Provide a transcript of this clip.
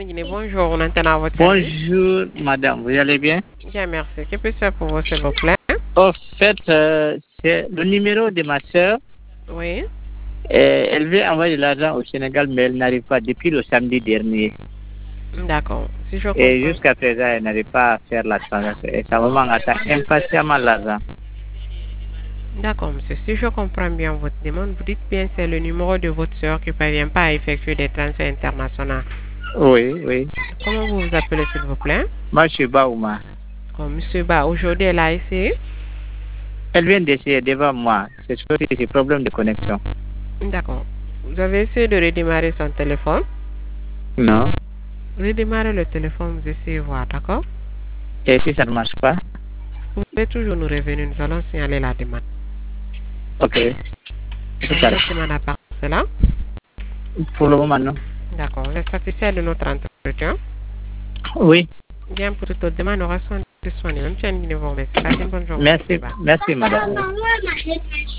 Bonjour, on entend à votre service. Bonjour, madame, vous allez bien? Bien, merci. Que puis-je faire pour vous, s'il vous plaît? En fait, c'est le numéro de ma soeur. Oui. Elle veut envoyer de l'argent au Sénégal, mais elle n'arrive pas depuis le samedi dernier. D'accord. Si je comprends. Et jusqu'à présent, elle n'arrive pas à faire la transaction. Et sa maman attend impatiemment l'argent. D'accord, monsieur. Si je comprends bien votre demande, vous dites bien c'est le numéro de votre soeur qui ne parvient pas à effectuer des transferts internationaux. Oui, oui. Comment vous vous appelez, s'il vous plaît? Moi, je suis Baouma. Oh, monsieur Ba, aujourd'hui, elle a essayé? Elle vient d'essayer devant moi. C'est sûr que c'est problème de connexion. D'accord. Vous avez essayé de redémarrer son téléphone? Non. Redémarrez le téléphone, vous essayez de voir, d'accord? Et si ça ne marche pas? Vous pouvez toujours nous revenir, nous allons signaler la demande. Ok. Vous demande à part cela? Pour le moment, non. D'accord. On est satisfait de notre entretien. Oui. Bien, pour toute demande, on aura soin de soigner. Même si elle ne vous remercie. Passez une bonne journée. Merci, merci, madame.